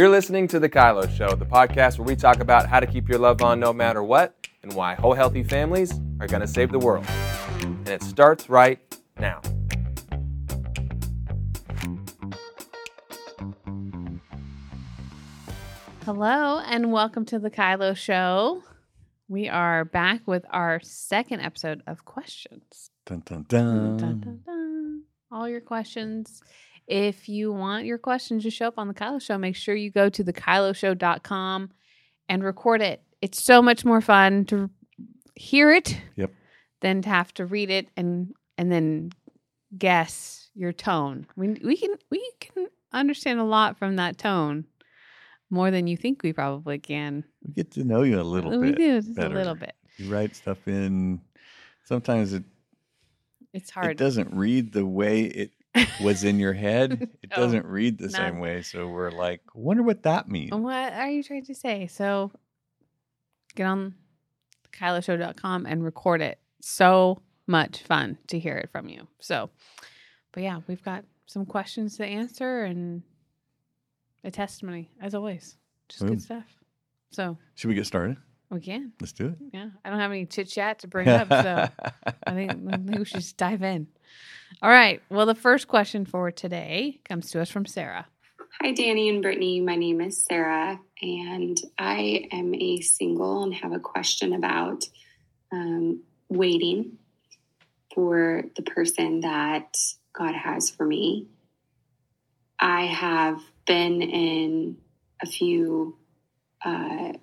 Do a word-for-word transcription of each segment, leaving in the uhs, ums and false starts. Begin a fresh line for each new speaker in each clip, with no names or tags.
You're listening to The Kylo Show, the podcast where we talk about how to keep your love on no matter what and why whole healthy families are going to save the world. And it starts right now.
Hello and welcome to The Kylo Show. We are back with our second episode of questions.
Dun, dun, dun.
Dun, dun, dun. All your questions. If you want your questions to show up on The Kylo Show, make sure you go to the kylo show dot com and record it. It's so much more fun to hear it
Yep.
than to have to read it and and then guess your tone. We we can we can understand a lot from that tone, more than you think we probably can.
We get to know you a little
we
bit.
do just
better.
a little bit.
You write stuff in. Sometimes it
It's hard.
it doesn't read the way it was in your head. It
Oh,
doesn't read the
not-
same way. So we're like, wonder what that means.
What are you trying to say? So get on the kylo show dot com and record it. So much fun to hear it from you. So, but yeah, we've got some questions to answer and a testimony, as always. Just
Boom.
good stuff. So
Should we get started?
we can.
Let's do it.
Yeah. I don't have any chit chat to bring up. So I think, I think we should just dive in. All right. Well, the first question for today comes to us from Sarah.
Hi, Danny and Brittany. My name is Sarah, and I am a single and have a question about um, waiting for the person that God has for me. I have been in a few uh,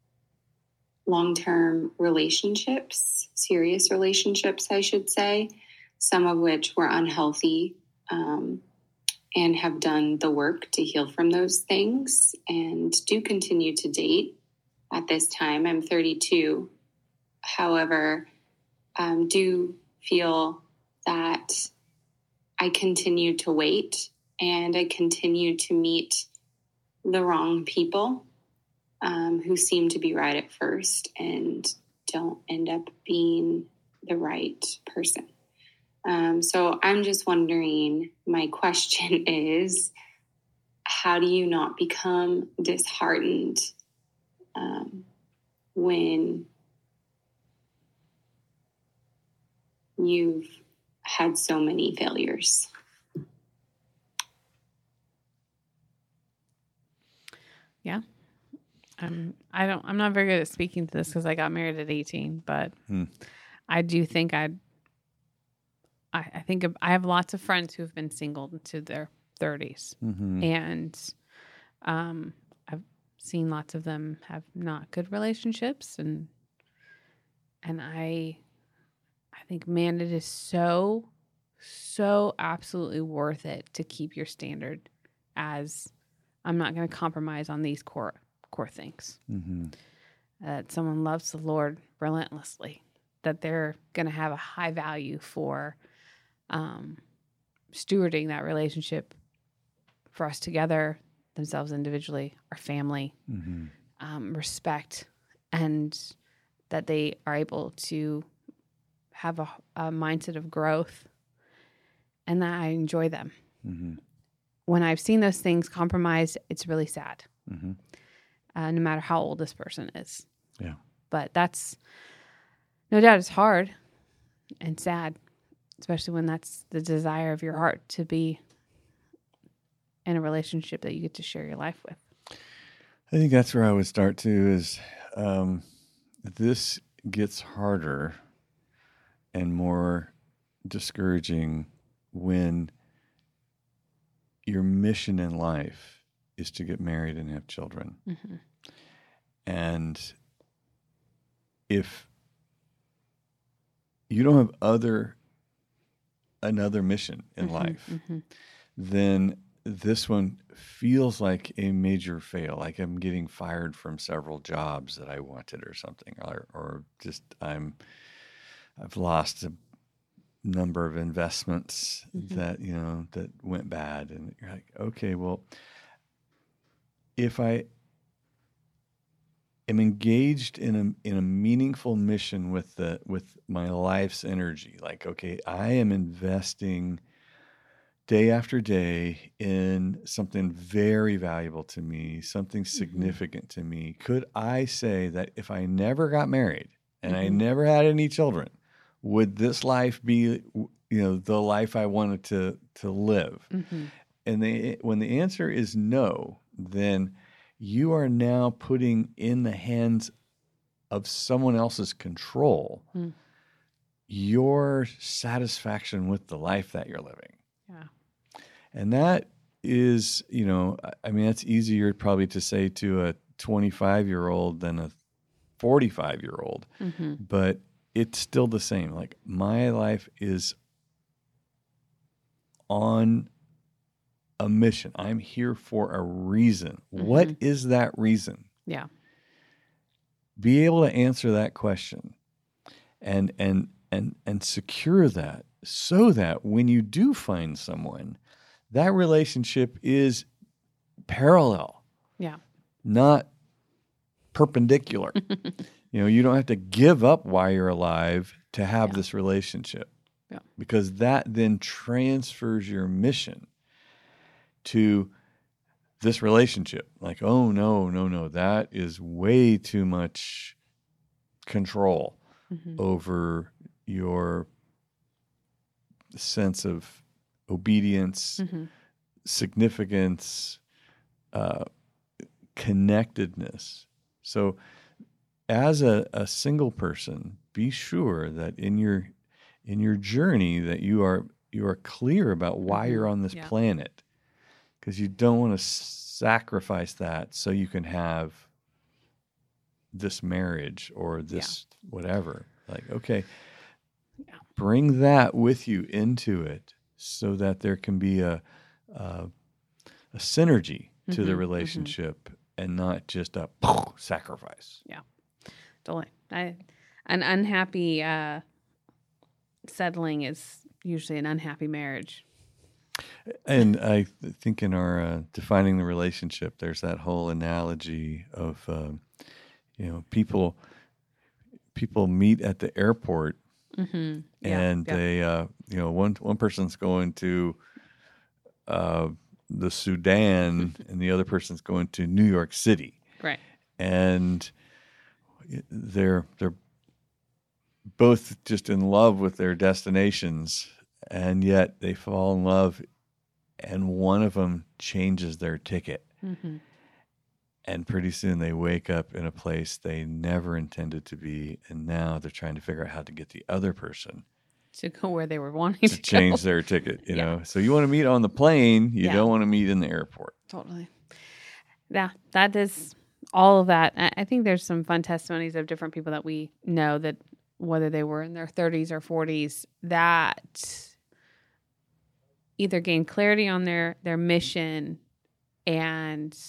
long-term relationships, serious relationships, I should say, some of which were unhealthy, um, and have done the work to heal from those things and do continue to date at this time. I'm thirty-two. However, um, do feel that I continue to wait and I continue to meet the wrong people um, who seem to be right at first and don't end up being the right person. Um, so I'm just wondering, my question is, how do you not become disheartened um, when you've had so many failures?
Yeah. Um, I don't, I'm not very good at speaking to this because I got married at eighteen, but
Hmm.
I do think I'd, I, I think of, I have lots of friends who have been single into their thirties,
Mm-hmm.
and um, I've seen lots of them have not good relationships, and and I, I think, man, it is so, so absolutely worth it to keep your standard as, I'm not going to compromise on these core core things.
Mm-hmm.
That someone loves the Lord relentlessly, that they're going to have a high value for um, stewarding that relationship for us together, themselves individually, our family,
Mm-hmm.
um, respect, and that they are able to have a, a mindset of growth, and that I enjoy them.
Mm-hmm.
When I've seen those things compromised, it's really sad,
Mm-hmm.
uh, no matter how old this person is.
Yeah.
But that's, no doubt, it's hard and sad, especially when that's the desire of your heart, to be in a relationship that you get to share your life with.
I think that's where I would start too, is um, this gets harder and more discouraging when your mission in life is to get married and have children.
Mm-hmm.
And if you don't have other another mission in
Mm-hmm,
life,
mm-hmm.
then this one feels like a major fail. Like I'm getting fired from several jobs that I wanted or something, or, or just I'm, I've lost a number of investments
Mhm.
that, you know, that went bad. And you're like, okay, well, if I am engaged in a, in a meaningful mission with the, with my life's energy, like, okay, I am investing day after day in something very valuable to me, something significant to me, could I say that if I never got married and I
Mhm.
never had any children, would this life be, you know, the life I wanted to to live?
Mhm.
And they, when the answer is no, then you are now putting in the hands of someone else's control
Mm.
your satisfaction with the life that you're living.
Yeah.
And that is, you know, I- I mean, that's easier probably to say to a twenty-five year old than a forty-five year old,
Mm-hmm.
but it's still the same. Like, my life is on a mission. I'm here for a reason. What is that reason?
Yeah.
Be able to answer that question and and and and secure that, so that when you do find someone, that relationship is parallel,
Yeah.
not perpendicular. You know, you don't have to give up while you're alive to have
Yeah.
this relationship.
Yeah.
Because that then transfers your mission to this relationship. Like, oh, no, no, no, that is way too much control
Mm-hmm.
over your sense of obedience,
Mm-hmm.
significance, uh, connectedness. So as a, a single person, be sure that in your in your journey that you are you are clear about why
Mhm.
you're on this
Yeah.
planet, because you don't want to sacrifice that so you can have this marriage or this whatever. Like, okay,
Yeah.
bring that with you into it so that there can be a a, a synergy to the
Mhm, mhm.
relationship and not just a sacrifice.
Totally. I, an unhappy uh, settling is usually an unhappy marriage.
And I th- think in our uh, defining the relationship, there's that whole analogy of, um, you know, people people meet at the airport,
Mm-hmm. Yeah.
and
yeah.
they, uh, you know, one one person's going to uh, the Sudan, and the other person's going to New York City,
Right.
and they're they're both just in love with their destinations, and yet they fall in love, and one of them changes their ticket.
Mm-hmm.
And pretty soon they wake up in a place they never intended to be, and now they're trying to figure out how to get the other person
To go where they were wanting to,
to change
go.
their ticket. You
Yeah.
know, so you want to meet on the plane, you
Yeah.
don't want to meet in the airport.
Totally. Yeah, that is all of that. I I think there's some fun testimonies of different people that we know that whether they were in their thirties or forties, that either gained clarity on their their mission, and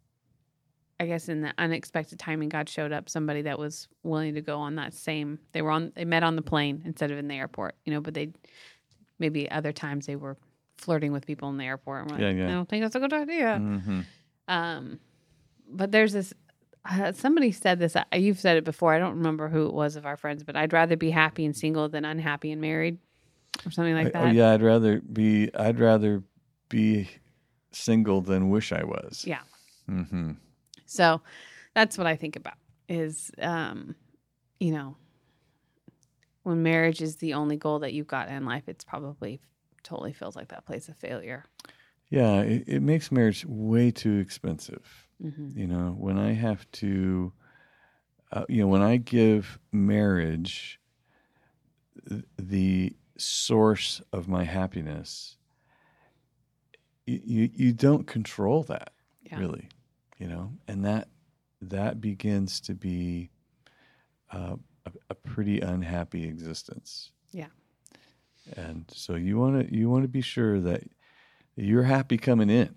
I guess in the unexpected timing, God showed up somebody that was willing to go on that same. They were on. They met on the plane instead of in the airport, you know. But they maybe other times they were flirting with people in the airport. And we're like,
Yeah, yeah.
I don't think that's a good idea.
Mm-hmm.
Um, but there's this. Uh, somebody said this. Uh, you've said it before. I don't remember who it was of our friends, but I'd rather be happy and single than unhappy and married, or something like
I-
that.
Oh yeah, I'd rather be I'd rather be single than wish I was.
Yeah.
Mm-hmm.
So that's what I think about is, um, you know, when marriage is the only goal that you've got in life, it's probably totally feels like that place of failure.
Yeah, it, it makes marriage way too expensive.
Mm-hmm.
You know, when I have to, uh, you know, when I give marriage th- the source of my happiness, you, you, you don't control that,
Yeah.
really, you know, and that that begins to be uh, a, a pretty unhappy existence.
Yeah.
And so you want to you want to be sure that you're happy coming in.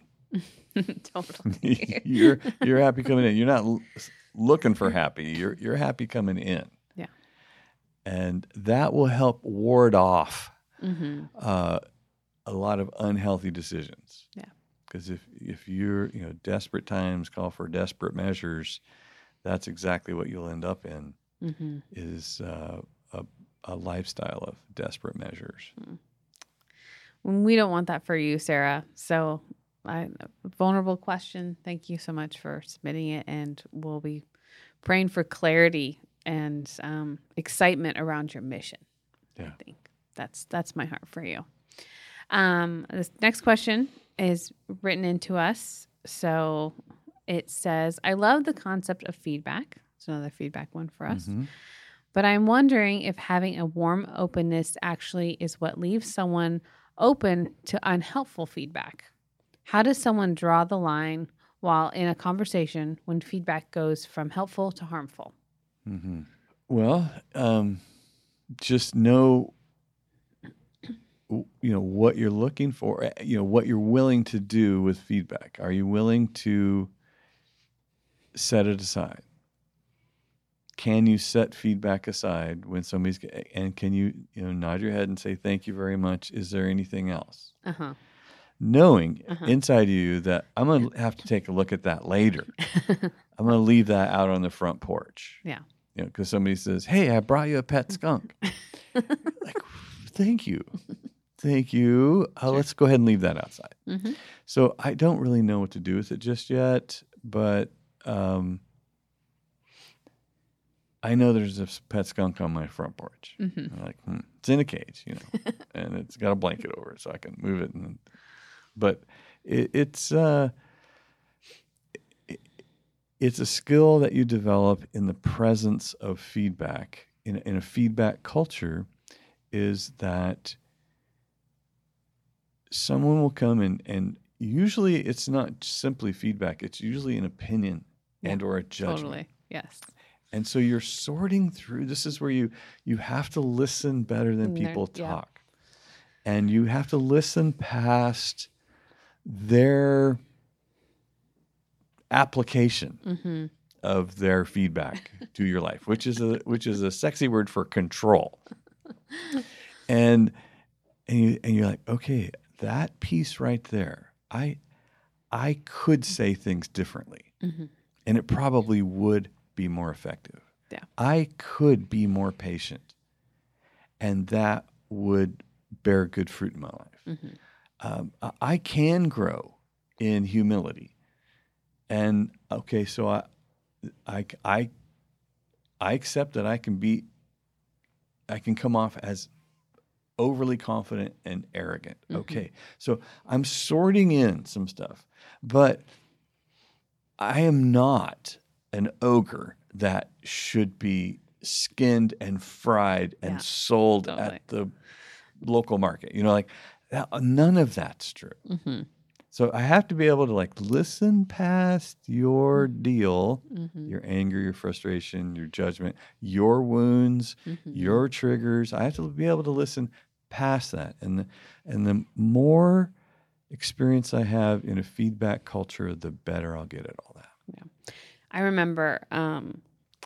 Totally.
you're you're happy coming in. You're not l- looking for happy. You're you're happy coming in.
Yeah.
And that will help ward off
Mm-hmm.
uh, a lot of unhealthy decisions.
Yeah.
Because if if you're you know desperate times call for desperate measures, that's exactly what you'll end up in.
Mm-hmm.
Is uh, a a lifestyle of desperate measures.
we don't want that for you, Sarah. So, I, vulnerable question. Thank you so much for submitting it, and we'll be praying for clarity and um, excitement around your mission.
Yeah.
I think that's that's my heart for you. Um, this next question is written into us. So it says, I love the concept of feedback. It's another feedback one for us.
Mm-hmm.
But I'm wondering if having a warm openness actually is what leaves someone open to unhelpful feedback. How does someone draw the line while in a conversation when feedback goes from helpful to harmful?
Mm-hmm. Well, um, just know, you know, what you're looking for, you know, what you're willing to do with feedback. Are you willing to set it aside? Can you set feedback aside when somebody's, and can you, you know, nod your head and say, thank you very much. Is there anything else?
Uh-huh.
Knowing
Uh-huh.
inside you that I'm going to have to take a look at that later. I'm going to leave that out on the front porch.
Yeah.
You know, because somebody says, hey, I brought you a pet skunk. Like, thank you. Thank you. Uh,
Sure.
Let's go ahead and leave that outside.
Mm-hmm.
So I don't really know what to do with it just yet, but um, I know there's a pet skunk on my front porch.
Mm-hmm.
I'm like, hmm, it's in a cage, you know, and it's got a blanket over it so I can move it. And, but it, it's uh, it, it's a skill that you develop in the presence of feedback. In, in a feedback culture, is that someone will come in, and usually it's not simply feedback. It's usually an opinion
Yeah,
and or a judgment.
Totally. Yes.
And so you're sorting through. This is where you you have to listen better than
And they're-
people
yeah.
talk. And you have to listen past their application
Mm-hmm.
of their feedback to your life, which is a which is a sexy word for control. And and you and you're like, okay, that piece right there, I I could say things differently.
Mm-hmm.
And it probably would be more effective.
Yeah.
I could be more patient, and that would bear good fruit in my life.
Mm-hmm.
Um, I- I can grow in humility, and okay, so I, I, I, I accept that I can be, I can come off as overly confident and arrogant.
Mhm.
Okay, so I'm sorting in some stuff, but I am not an ogre that should be skinned and fried and
Yeah,
sold
totally.
at the local market. You know, like that, none of that's true.
Mm-hmm.
So I have to be able to like listen past your deal,
Mm-hmm.
your anger, your frustration, your judgment, your wounds,
Mm-hmm.
your triggers. I have to be able to listen past that. And the, and the more experience I have in a feedback culture, the better I'll get at all that.
I remember um,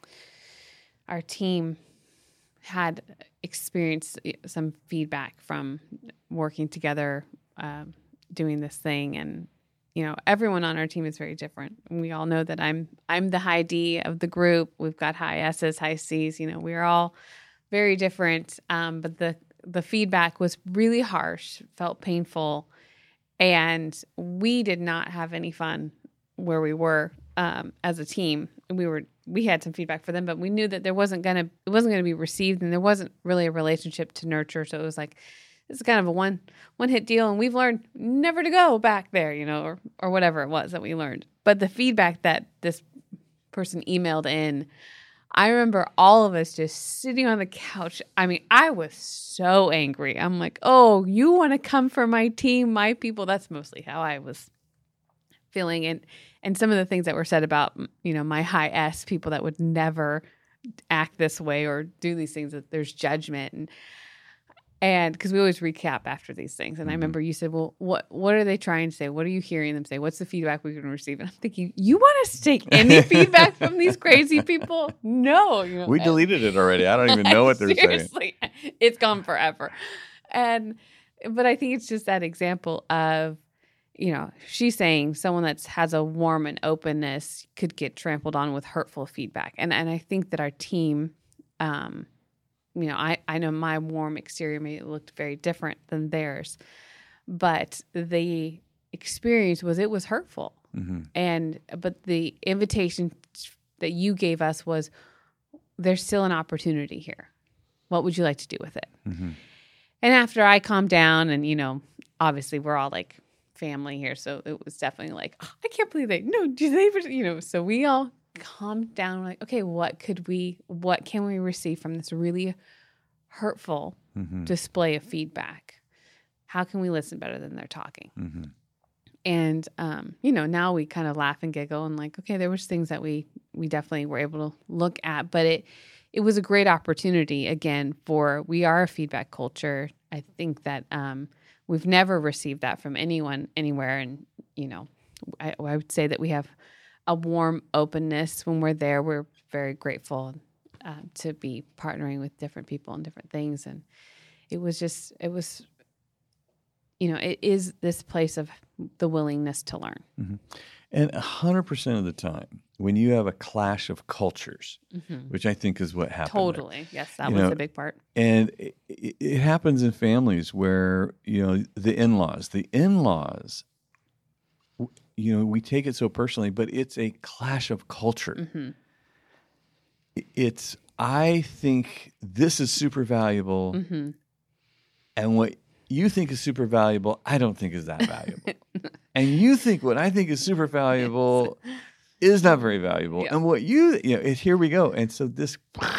our team had experienced some feedback from working together, um, doing this thing, and you know, everyone on our team is very different. We all know that I'm I'm the high D of the group. We've got high S's, high C's. You know, we're all very different. Um, but the the feedback was really harsh, felt painful, and we did not have any fun where we were um, as a team. We were we had some feedback for them, but we knew that there wasn't gonna it wasn't gonna be received, and there wasn't really a relationship to nurture. So it was like, this is kind of a one one hit deal, and we've learned never to go back there, you know, or or whatever it was that we learned. But the feedback that this person emailed in, I remember all of us just sitting on the couch. I mean, I was so angry. I'm like, oh, you want to come for my team, my people? That's mostly how I was feeling. And and some of the things that were said about, you know, my high S people that would never act this way or do these things, that there's judgment. And and because we always recap after these things. And
Mm-hmm.
I remember you said, well, what what are they trying to say? What are you hearing them say? What's the feedback we can receive? And I'm thinking, you want us to take any feedback from these crazy people? No. You know,
We
and-
deleted it already. I don't even know what they're saying.
Seriously, it's gone forever. And but I think it's just that example of, you know, she's saying someone that has a warm and openness could get trampled on with hurtful feedback. And and I think that our team, um, you know, I, I know my warm exterior may look very different than theirs. but the experience was it was hurtful.
Mm-hmm.
And but the invitation that you gave us was, there's still an opportunity here. What would you like to do with it?
Mm-hmm.
And after I calmed down, and, you know, obviously we're all like family here, so it was definitely like, oh, I can't believe they, no, do they, you know, so we all calmed down. We're like, okay, what could we, what can we receive from this really hurtful
Mm-hmm.
display of feedback? How can we listen better than they're talking?
Mm-hmm.
And, um, you know, now we kind of laugh and giggle and like, okay, there was things that we, we definitely were able to look at, but it, it was a great opportunity again for, we are a feedback culture. I think that, um, we've never received that from anyone anywhere. And, you know, I, I would say that we have a warm openness when we're there. We're very grateful, uh, to be partnering with different people and different things. And it was just, it was, you know, it is this place of the willingness to learn.
Mm-hmm. And one hundred percent of the time, when you have a clash of cultures,
Mm-hmm.
which I think is what happened.
Totally. Yes, that
You
was
know,
a big part.
And it, it it happens in families where, you know, the in-laws, the in-laws, w- you know, we take it so personally, but it's a clash of culture.
Mm-hmm.
I- It's, I think this is super valuable.
Mm-hmm.
And what you think is super valuable, I don't think is that valuable. And you think what I think is super valuable is not very valuable.
Yeah.
And what you, you know, it, here we go. And so this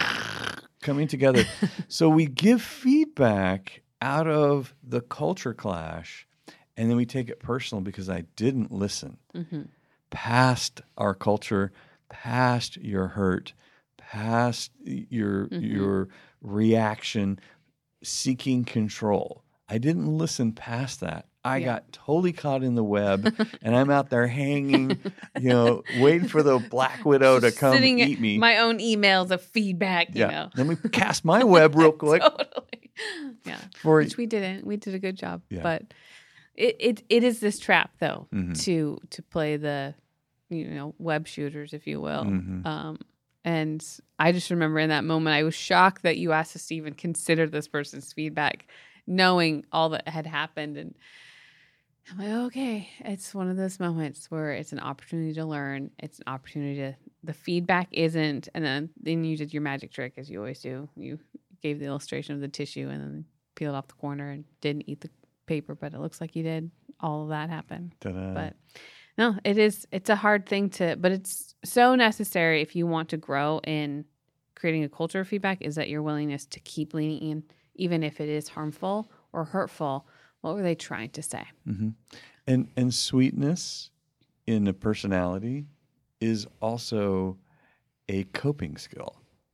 coming together. So we give feedback out of the culture clash, and then we take it personal because I didn't listen
Mm-hmm.
past our culture, past your hurt, past your
Mhm.
your reaction, seeking control. I didn't listen past that. I
Yeah.
got totally caught in the web, and I'm out there hanging, you know, waiting for the black widow to come
Sitting
eat me.
my own emails of feedback, you
yeah.
know.
Let me cast my web real quick.
Totally. Yeah.
For
Which we didn't. We did a good job.
Yeah.
But it, it it is this trap though,
Mhm.
to to play the, you know, web shooters, if you will.
Mhm.
Um and I just remember in that moment I was shocked that you asked us to even consider this person's feedback, knowing all that had happened. And I'm like, okay, it's one of those moments where it's an opportunity to learn. It's an opportunity to, the feedback isn't, and then, then you did your magic trick as you always do. You gave the illustration of the tissue and then peeled off the corner and didn't eat the paper, but it looks like you did. All of that happened.
Ta-da.
But no, it is, it's a hard thing to, but it's so necessary if you want to grow in creating a culture of feedback, is that your willingness to keep leaning in, even if it is harmful or hurtful. What were they trying to say?
Mm-hmm. And and sweetness in a personality is also a coping skill.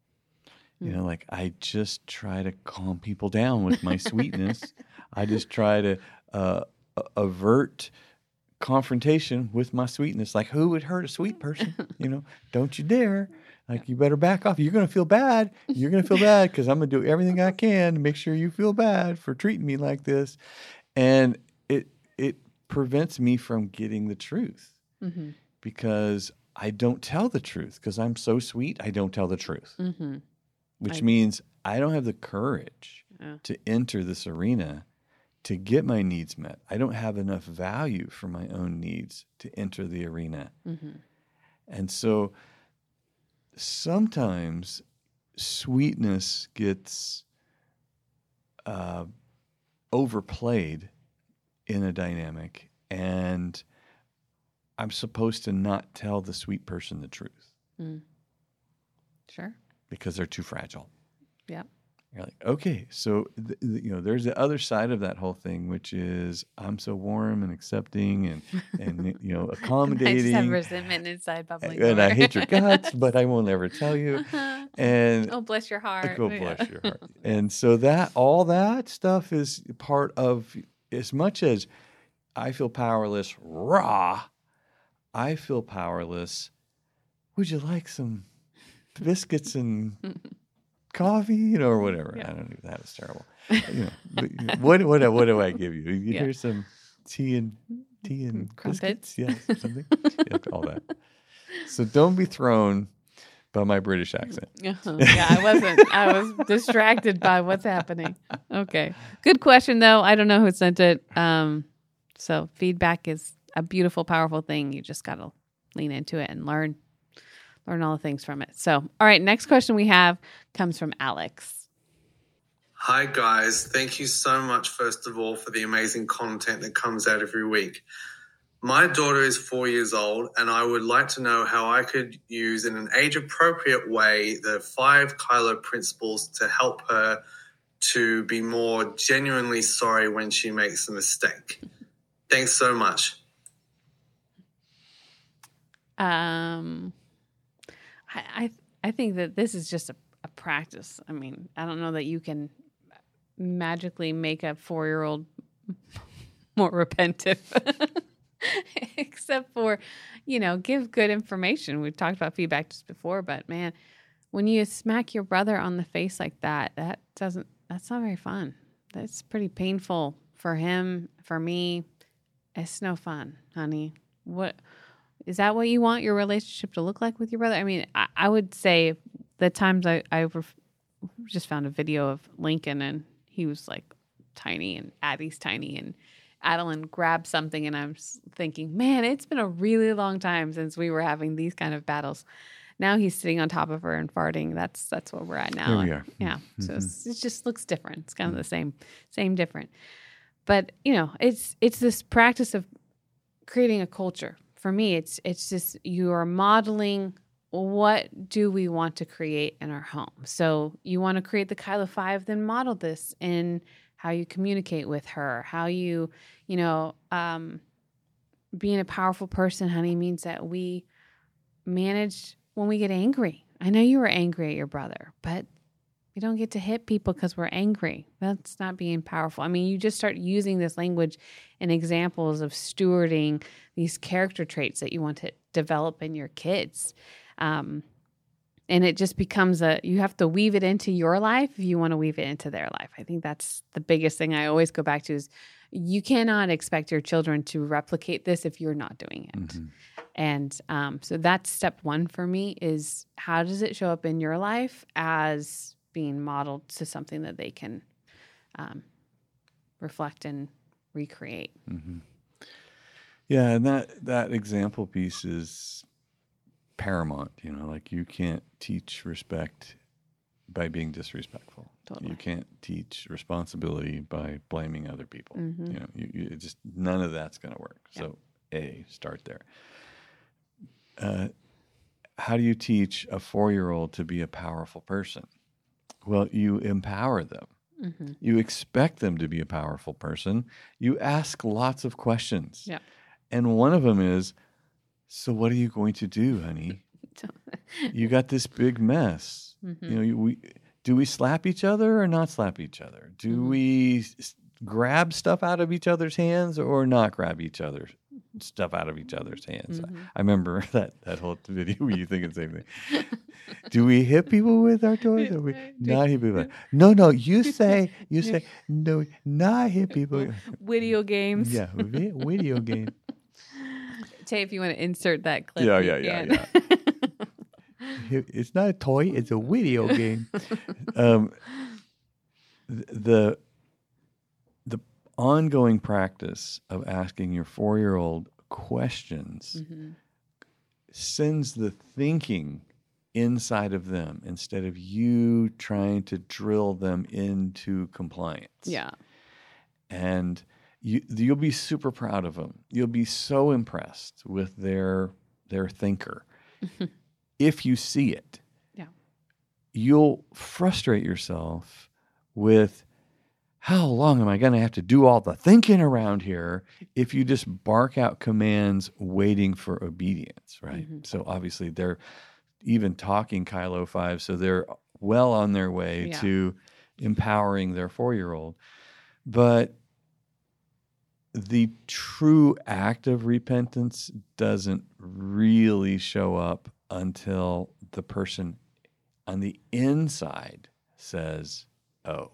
You know, like I just try to calm people down with my sweetness. I just try to uh, a- avert confrontation with my sweetness. Like, who would hurt a sweet person? You know, don't you dare. Like, you better back off. You're going to feel bad. You're going to feel bad because I'm going to do everything I can to make sure you feel bad for treating me like this. And it it prevents me from getting the truth
Mm-hmm.
because I don't tell the truth because I'm so sweet. I don't tell the truth,
Mm-hmm.
which
I-
means I don't have the courage
Yeah.
to enter this arena to get my needs met. I don't have enough value for my own needs to enter the arena.
Mm-hmm.
And so sometimes sweetness gets uh, overplayed in a dynamic, and I'm supposed to not tell the sweet person the truth
Mm. Sure.
because they're too fragile.
Yep.
You're like, okay, so th- th- you know, there's the other side of that whole thing, which is I'm so warm and accepting and and you know
I just have
accommodating,
resentment inside bubbling.
and I
over.
hate your guts, but I won't ever tell you. And
Oh, bless your heart.
go
Yeah.
bless your heart. And so that all that stuff is part of, as much as I feel powerless, raw, I feel powerless. Would you like some biscuits and coffee, you know, or whatever?
Yeah.
I don't know. That is terrible. You know, but what what what do I give you? You
Yeah.
Here's some tea and tea and
Crumpets.
biscuits, yes, something, yeah, all that. So don't be thrown. by my British accent.
Uh-huh. Yeah, I wasn't. I was distracted by what's happening. Okay. Good question, though. I don't know who sent it. Um, so feedback is a beautiful, powerful thing. You just got to lean into it and learn, learn all the things from it. So, all right, next question we have comes from Alex.
Hi, guys. Thank you so much, first of all, for the amazing content that comes out every week. My daughter is four years old, and I would like to know how I could use, in an age-appropriate way, the five Kylo principles to help her to be more genuinely sorry when she makes a mistake. Thanks so much.
Um, I, I I think that this is just a, a practice. I mean, I don't know that you can magically make a four-year-old more repentive. Except for, you know, give good information. We've talked about feedback just before, but man, when you smack your brother on the face like that, that doesn't, that's not very fun. That's pretty painful for him, for me. It's no fun, honey. What, is that what you want your relationship to look like with your brother? I mean, I, I would say the times I, I ref, just found a video of Lincoln and he was like tiny and Addie's tiny and Adeline grabbed something, and I'm thinking, man, it's been a really long time since we were having these kind of battles. Now he's sitting on top of her and farting. That's that's where we're at now.
Here we are.
Yeah.
Mm-hmm.
So it's, it just looks different. It's kind of the same, same different. But you know, it's it's this practice of creating a culture. For me, it's it's just you are modeling what do we want to create in our home. So you want to create the Kylo Five, then model this in how you communicate with her, how you, you know, um, being a powerful person, honey, means that we manage when we get angry. I know you were angry at your brother, but we don't get to hit people because we're angry. That's not being powerful. I mean, you just start using this language and examples of stewarding these character traits that you want to develop in your kids. Um, And it just becomes a, you have to weave it into your life if you want to weave it into their life. I think that's the biggest thing I always go back to is you cannot expect your children to replicate this if you're not doing it. Mm-hmm. And um, so that's step one for me is how does it show up in your life as being modeled to something that they can um, reflect and recreate.
Mm-hmm. Yeah, and that, that example piece is paramount, you know, like you can't teach respect by being disrespectful. Totally. You can't teach responsibility by blaming other people. Mm-hmm. You know, you, you it just none of that's going to work. Yeah. So, A, start there. Uh, how do you teach a four-year-old to be a powerful person? Well, you empower them. Mm-hmm. You expect them to be a powerful person. You ask lots of questions.
Yeah.
And one of them is, so what are you going to do, honey? You got this big mess. Mm-hmm. You know, we do we slap each other or not slap each other? Do mm-hmm. we s- grab stuff out of each other's hands or not grab each other's stuff out of each other's hands? Mm-hmm. I remember that, that whole video where you think the same thing. Do we hit people with our toys or we not hit people? No, no, you say, you say, no, not hit people.
Video games.
Yeah, video game.
Tay, if you want to insert that clip.
Yeah, yeah, yeah, yeah. It's not a toy; it's a video game. um, the the ongoing practice of asking your four-year-old questions mm-hmm. sends the thinking inside of them instead of you trying to drill them into compliance.
Yeah,
and. You, you'll be super proud of them. You'll be so impressed with their their thinker. If you see it,
yeah,
you'll frustrate yourself with how long am I going to have to do all the thinking around here if you just bark out commands waiting for obedience, right? Mm-hmm. So obviously they're even talking Kylo five, so they're well on their way yeah. to empowering their four-year-old. But the true act of repentance doesn't really show up until the person on the inside says, oh,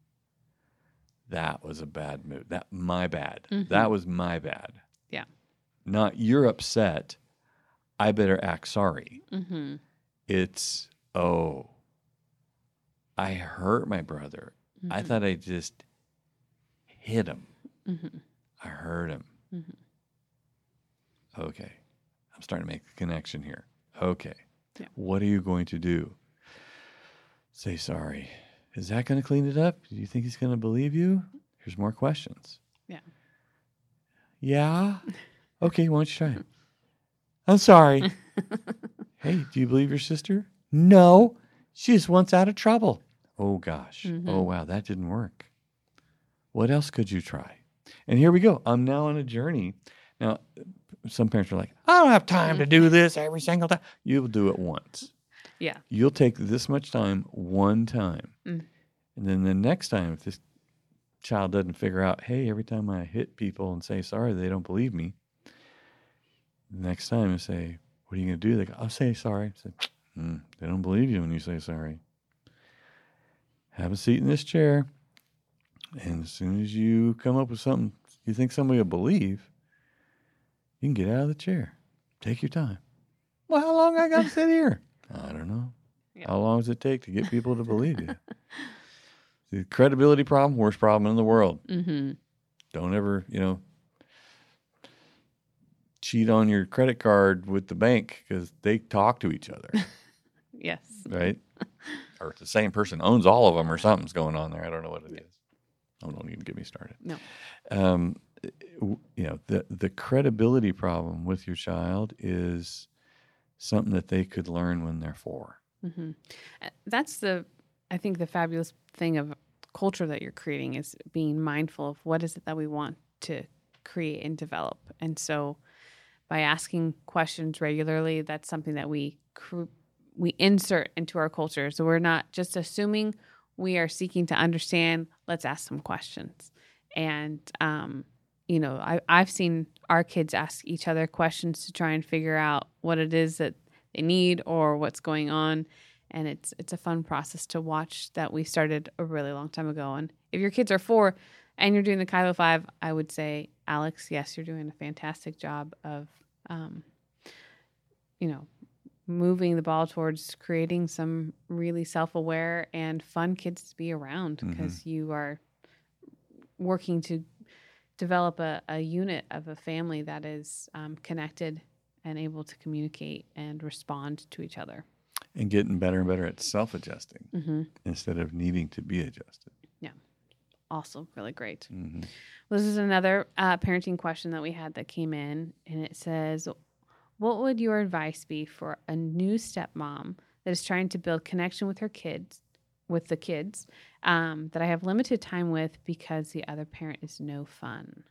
that was a bad move. That my bad. Mm-hmm. That was my bad.
Yeah.
Not you're upset. I better act sorry.
Mm-hmm.
It's, oh, I hurt my brother.
Mm-hmm.
I thought I just hit him.
Mm-hmm.
I hurt him.
Mm-hmm.
Okay. I'm starting to make the connection here. Okay.
Yeah.
What are you going to do? Say sorry. Is that going to clean it up? Do you think he's going to believe you? Here's more questions.
Yeah.
Yeah? Okay, why don't you try it? I'm sorry. Hey, do you believe your sister? No. She just wants out of trouble. Oh, gosh.
Mm-hmm.
Oh, wow, that didn't work. What else could you try? And here we go. I'm now on a journey. Now, some parents are like, I don't have time to do this every single time. You'll do it once.
Yeah.
You'll take this much time one time.
Mm.
And then the next time, if this child doesn't figure out, hey, every time I hit people and say sorry, they don't believe me. The next time I say, what are you going to do? They go, I'll say sorry. I say, mm, they don't believe you when you say sorry. Have a seat in this chair. And as soon as you come up with something you think somebody will believe, you can get out of the chair. Take your time. Well, how long I got to sit here? I don't know.
Yeah.
How long does it take to get people to believe you? The credibility problem, worst problem in the world.
Mm-hmm.
Don't ever, you know, cheat on your credit card with the bank because they talk to each other,
Yes.
right? Or the same person owns all of them or something's going on there. I don't know what it is. Oh, don't even get me started.
No.
Um, you know, the, the credibility problem with your child is something that they could learn when they're four.
Mm-hmm. That's the, I think, the fabulous thing of culture that you're creating is being mindful of what is it that we want to create and develop. And so by asking questions regularly, that's something that we cr- we insert into our culture. So we're not just assuming, we are seeking to understand. Let's ask some questions. And, um, you know, I, I've seen our kids ask each other questions to try and figure out what it is that they need or what's going on. And it's it's a fun process to watch that we started a really long time ago. And if your kids are four and you're doing the Kylo five, I would say, Alex, yes, you're doing a fantastic job of, um, you know, moving the ball towards creating some really self-aware and fun kids to be around because mm-hmm. you are working to develop a, a unit of a family that is um, connected and able to communicate and respond to each other.
And getting better and better at self-adjusting
mm-hmm.
instead of needing to be adjusted.
Yeah. Also really great.
Mm-hmm.
Well, this is another uh, parenting question that we had that came in, and it says, what would your advice be for a new stepmom that is trying to build connection with her kids, with the kids, um, that I have limited time with because the other parent is no fun?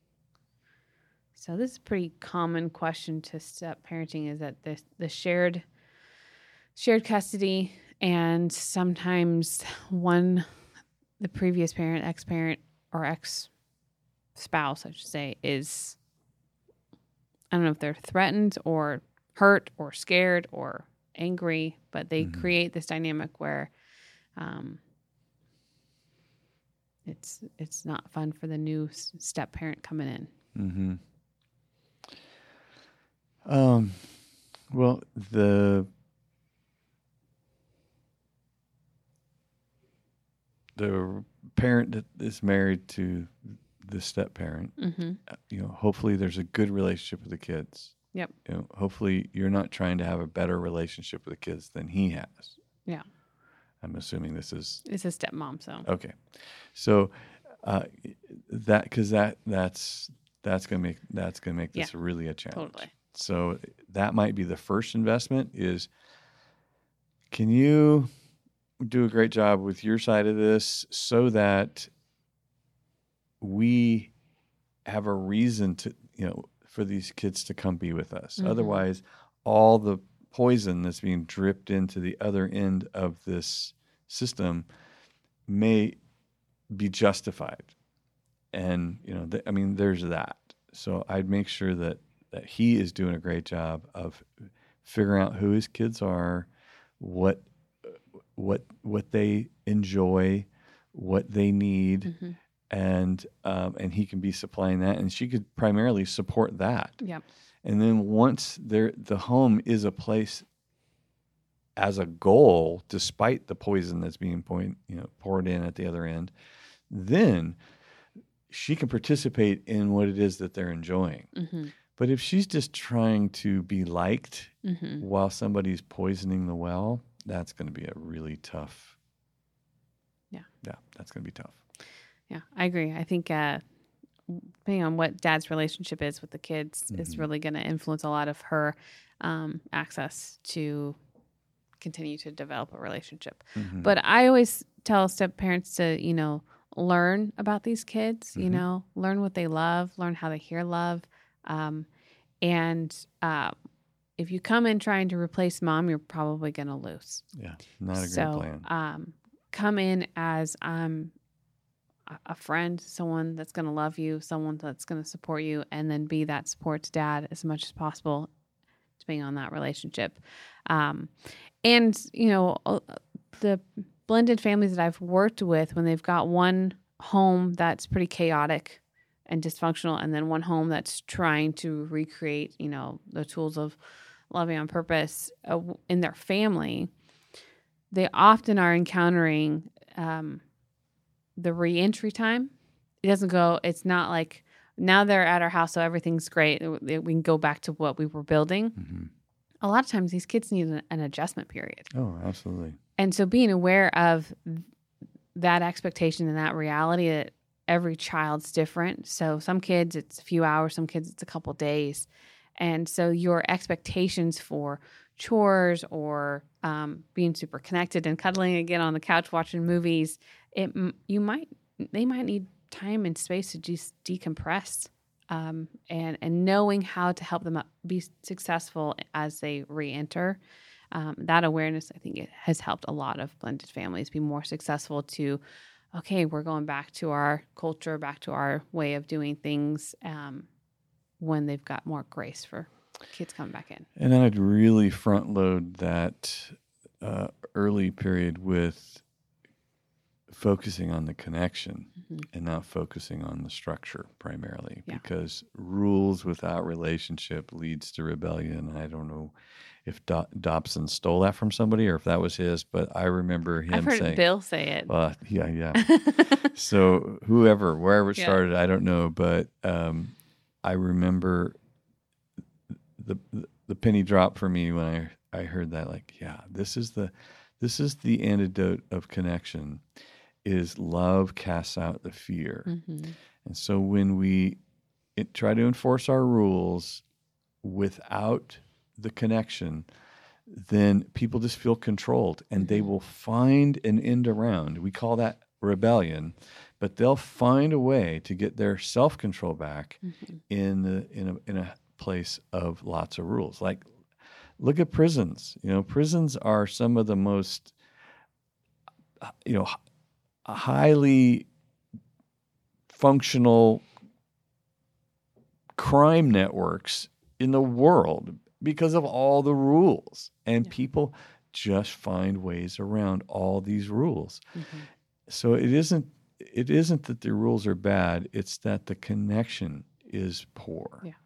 So this is a pretty common question to step parenting, is that the the shared shared custody, and sometimes one, the previous parent, ex-parent, or ex-spouse, I should say, is, I don't know if they're threatened or hurt or scared or angry, but they mm-hmm. create this dynamic where um, it's it's not fun for the new step parent coming in.
Mm-hmm. Um, well, the the parent that is married to the step parent,
mm-hmm.
you know, hopefully there's a good relationship with the kids.
Yep.
You know, hopefully you're not trying to have a better relationship with the kids than he has.
Yeah.
I'm assuming this is.
It's a stepmom, so.
Okay, so uh, that because that that's that's gonna make that's gonna make this
yeah,
really a challenge.
Totally.
So that might be the first investment is, can you do a great job with your side of this so that we have a reason to, you know, for these kids to come be with us. Mm-hmm. Otherwise, all the poison that's being dripped into the other end of this system may be justified. And, you know, th- I mean, there's that. So I'd make sure that, that he is doing a great job of figuring out who his kids are, what what what they enjoy, what they need, mm-hmm. and um, and he can be supplying that, and she could primarily support that.
Yeah.
And then once there, the home is a place as a goal, despite the poison that's being point, you know, poured in at the other end, then she can participate in what it is that they're enjoying.
Mm-hmm.
But if she's just trying to be liked
Mm-hmm.
while somebody's poisoning the well, that's going to be a really tough.
Yeah.
Yeah, that's going to be tough.
Yeah, I agree. I think uh, depending on what dad's relationship is with the kids
Mm-hmm.
is really going to influence a lot of her um, access to continue to develop a relationship.
Mm-hmm.
But I always tell step parents to, you know, learn about these kids, you
Mhm.
know, learn what they love, learn how they hear love. Um, and uh, if you come in trying to replace mom, you're probably going to lose.
Yeah, not a
so,
great plan.
um, come in as um, a- a friend, someone that's going to love you, someone that's going to support you, and then be that support to dad as much as possible, depending on that relationship. Um, and, you know, uh, the blended families that I've worked with, when they've got one home that's pretty chaotic and dysfunctional, and then one home that's trying to recreate, you know, the tools of loving on purpose uh, in their family, they often are encountering um, the reentry time. It doesn't go, it's not like now they're at our house, so everything's great. We can go back to what we were building.
Mm-hmm.
A lot of times these kids need an, an adjustment period.
Oh, absolutely.
And so being aware of that expectation and that reality that every child's different. So some kids, it's a few hours, some kids, it's a couple days. And so your expectations for chores or um, being super connected and cuddling again on the couch watching movies, it you might they might need time and space to just decompress, um, and and knowing how to help them be successful as they re-enter. Um, that awareness, I think, it has helped a lot of blended families be more successful to, okay, we're going back to our culture, back to our way of doing things, um, when they've got more grace for kids coming back in.
And then I'd really front load that uh, early period with focusing on the connection
Mm-hmm.
and not focusing on the structure primarily,
Yeah.
because rules without relationship leads to rebellion. I don't know if Do- Dobson stole that from somebody or if that was his, but I remember him
I've heard
saying,
Bill say it.
well, yeah, yeah. So whoever, wherever it
Yeah.
started, I don't know, but um, I remember the the penny dropped for me when I I heard that. Like, yeah, this is the this is the antidote of connection. Is love casts out the fear,
Mm-hmm.
and so when we it, try to enforce our rules without the connection, then people just feel controlled, and they
Mhm.
will find an end around. We call that rebellion, but they'll find a way to get their self-control back
Mm-hmm.
in the in a in a place of lots of rules. Like, look at prisons. You know, prisons are some of the most you know highly functional crime networks in the world because of all the rules, and
Yeah.
people just find ways around all these rules.
Mm-hmm.
So it isn't it isn't that the rules are bad, it's that the connection is poor.
Yeah.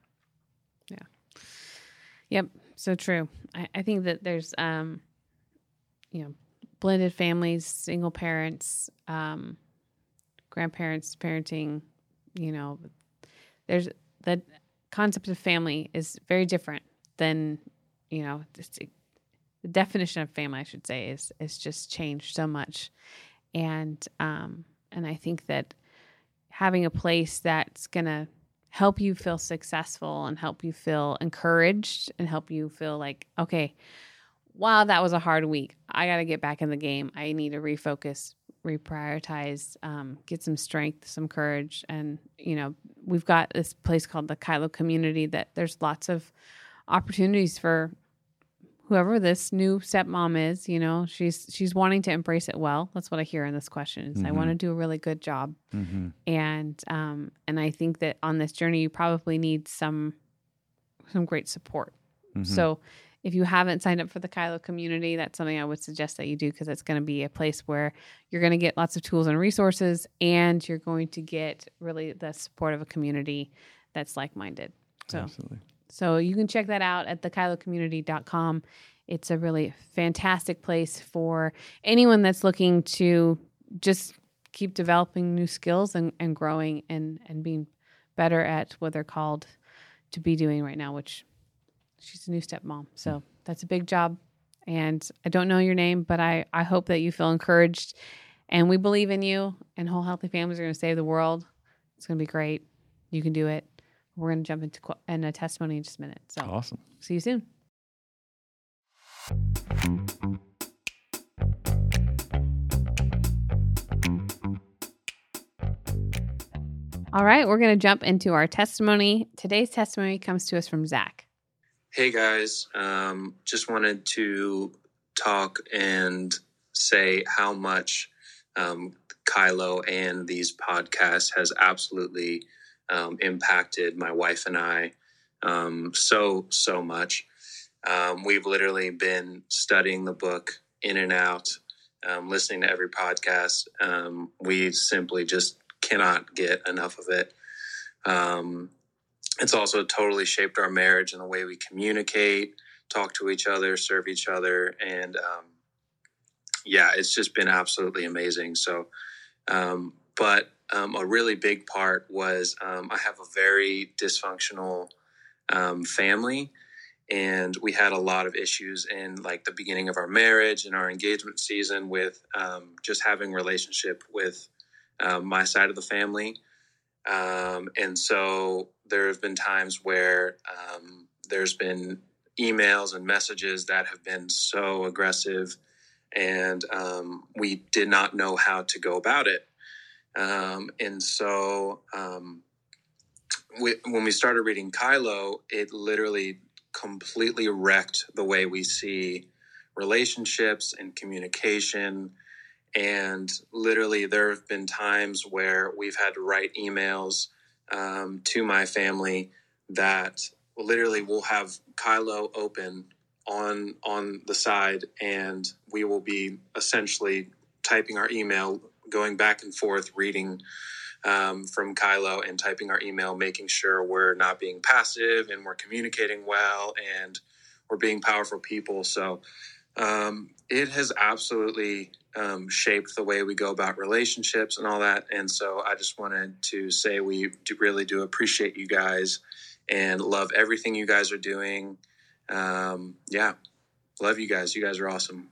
Yep, so true. I, I think that there's, um, you know, blended families, single parents, um, grandparents, parenting. You know, there's the concept of family is very different than, you know, just, the definition of family, I should say, is is just changed so much, and um, and I think that having a place that's gonna help you feel successful and help you feel encouraged and help you feel like, okay, wow, that was a hard week. I got to get back in the game. I need to refocus, reprioritize, um, get some strength, some courage. And, you know, we've got this place called the Kylo community that there's lots of opportunities for whoever this new stepmom is. You know, she's she's wanting to embrace it well. That's what I hear in this question is, I
Mhm.
want to do a really good job.
Mm-hmm.
And um, and I think that on this journey, you probably need some some great support.
Mm-hmm.
So if you haven't signed up for the Kylo community, that's something I would suggest that you do, because it's going to be a place where you're going to get lots of tools and resources, and you're going to get really the support of a community that's like-minded. So
Absolutely.
So you can check that out at the kylo community dot com. It's a really fantastic place for anyone that's looking to just keep developing new skills and, and growing and, and being better at what they're called to be doing right now, which she's a new stepmom. So that's a big job. And I don't know your name, but I, I hope that you feel encouraged. And we believe in you, and Whole Healthy Families are going to save the world. It's going to be great. You can do it. We're going to jump into qu- in a testimony in just a minute. So
Awesome.
See you soon. All right, we're going to jump into our testimony. Today's testimony comes to us from Zach.
Hey guys, um, just wanted to talk and say how much um, Kylo and these podcasts has absolutely um, impacted my wife and I um, so, so much. Um, we've literally been studying the book in and out, um, listening to every podcast. Um, we simply just cannot get enough of it. Um, it's also totally shaped our marriage and the way we communicate, talk to each other, serve each other. And, um, yeah, it's just been absolutely amazing. So, um, but, um, a really big part was, um, I have a very dysfunctional, um, family, and we had a lot of issues in like the beginning of our marriage and our engagement season with, um, just having relationship with, um, my side of the family. Um, and so there have been times where um, there's been emails and messages that have been so aggressive, and um, we did not know how to go about it. Um, and so um, we, when we started reading Kylo, it literally completely wrecked the way we see relationships and communication. And literally there have been times where we've had to write emails um, to my family that literally will have Kylo open on on the side, and we will be essentially typing our email, going back and forth, reading um, from Kylo and typing our email, making sure we're not being passive and we're communicating well and we're being powerful people. So um, it has absolutely um, shaped the way we go about relationships and all that. And so I just wanted to say we do really do appreciate you guys and love everything you guys are doing. Um, yeah, love you guys. You guys are awesome.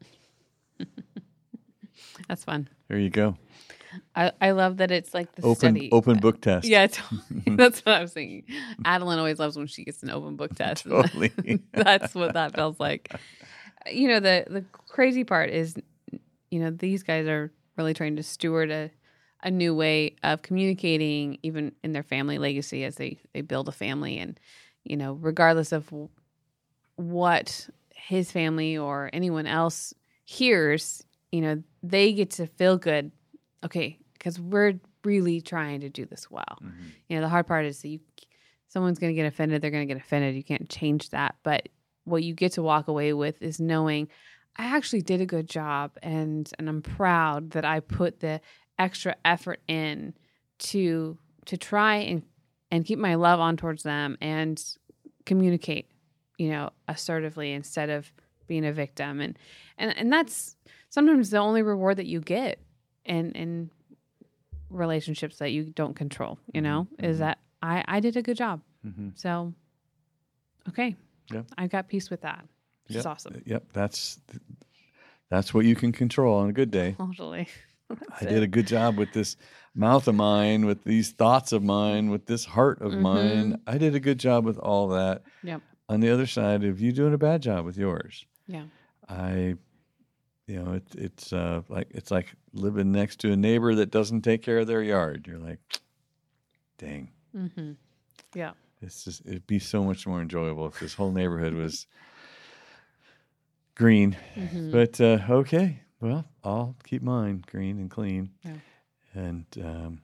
That's fun.
There you go.
I, I love that it's like the
Open
study.
open book test.
Yeah, totally. That's what I was thinking. Adeline always loves when she gets an open book test.
Totally.
That's what that feels like. You know, the the crazy part is, you know, these guys are really trying to steward a, a new way of communicating, even in their family legacy as they, they build a family. And, you know, regardless of what his family or anyone else hears, you know, they get to feel good. Okay, because we're really trying to do this well. Mm-hmm. You know, the hard part is that you, someone's going to get offended. They're going to get offended. You can't change that. But what you get to walk away with is knowing I actually did a good job, and and I'm proud that I put the extra effort in to to try and and keep my love on towards them and communicate, you know, assertively instead of being a victim. And and and that's sometimes the only reward that you get in in relationships that you don't control, you know, mm-hmm. is that I I did a good job. Mm-hmm. So okay.
Yep.
I got peace with that. Which
yep.
is awesome.
Yep. That's that's what you can control on a good day.
Totally.
I did a good job with this mouth of mine, with these thoughts of mine, with this heart of mm-hmm. mine. I did a good job with all that.
Yep.
On the other side, if you doing a bad job with yours,
yeah,
I, you know, it, it's uh, like it's like living next to a neighbor that doesn't take care of their yard. You're like, dang.
Mm-hmm. Yeah.
It's just, it'd be so much more enjoyable if this whole neighborhood was green. Mm-hmm. But uh, okay, well, I'll keep mine green and clean. Yeah. And um,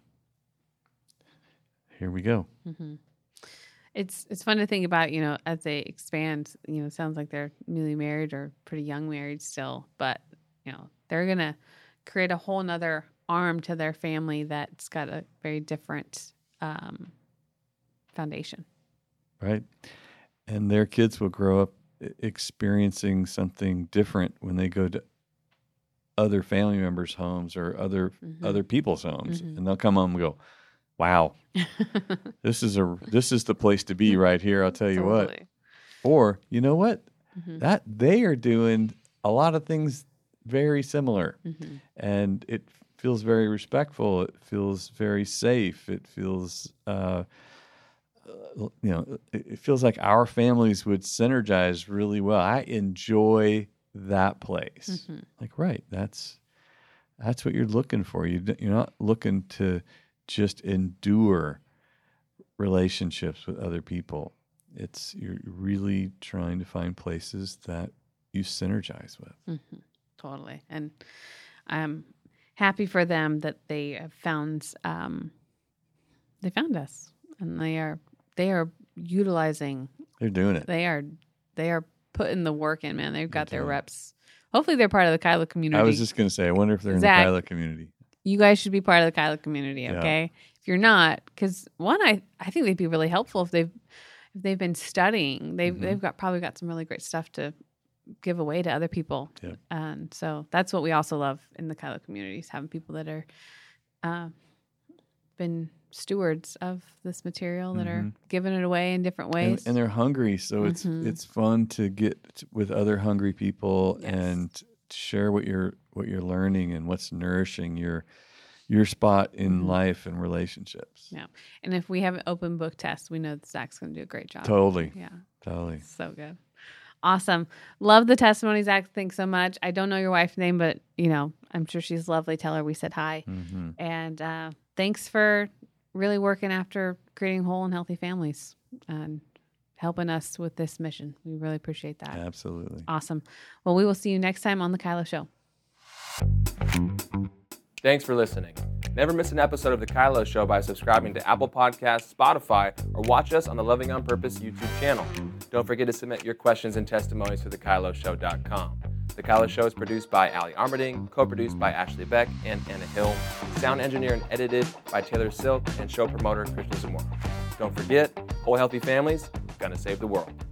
here we go.
Mm-hmm. It's it's fun to think about, you know, as they expand. You know, it sounds like they're newly married or pretty young married still, but you know, they're gonna create a whole nother arm to their family that's got a very different Um, foundation.
Right. and their kids will grow up experiencing something different when they go to other family members' homes or other mm-hmm. other people's homes, mm-hmm. and they'll come home and go, "Wow, this is a this is the place to be right here." I'll tell you totally. what. Or you know what, mm-hmm. that they are doing a lot of things very similar, mm-hmm. and it feels very respectful. It feels very safe. It feels, uh, you know, it feels like our families would synergize really well. I enjoy that place. Mm-hmm. Like, right, that's that's what you're looking for. You you're not looking to just endure relationships with other people. It's you're really trying to find places that you synergize with.
Mm-hmm. Totally, and I'm happy for them that they have found um, they found us, and they are they are utilizing.
They're doing it.
They are they are putting the work in, man. They've got their reps. Hopefully, they're part of the Kyla community.
I was just going to say, I wonder if they're
Zach,
in the Kyla community.
You guys should be part of the Kyla community, okay? Yeah. If you're not, because one, I, I think they'd be really helpful if they've if they've been studying. They've mm-hmm. they've got probably got some really great stuff to give away to other people, yeah. and so that's what we also love in the Kyla communities, having people that are uh, been stewards of this material that mm-hmm. are giving it away in different ways,
and, and they're hungry. So it's mm-hmm. it's fun to get with other hungry people yes. and share what you're what you're learning and what's nourishing your your spot in mm-hmm. life and relationships.
Yeah, and if we have an open book test, we know that Zach's going to do a great job.
Totally.
Yeah.
Totally.
So good. Awesome. Love the testimony, Zach. Thanks so much. I don't know your wife's name, but, you know, I'm sure she's lovely. Tell her we said hi. Mm-hmm. And uh, thanks for really working after creating whole and healthy families and helping us with this mission. We really appreciate that.
Absolutely.
Awesome. Well, we will see you next time on The Kyla Show.
Thanks for listening. Never miss an episode of The Kyla Show by subscribing to Apple Podcasts, Spotify, or watch us on the Loving on Purpose YouTube channel. Don't forget to submit your questions and testimonies to the kylo show dot com. The Kyla Show is produced by Allie Armerding, co-produced by Ashley Beck and Anna Hill, sound engineered and edited by Taylor Silk, and show promoter Krishna Zamora. Don't forget, whole healthy families, gonna save the world.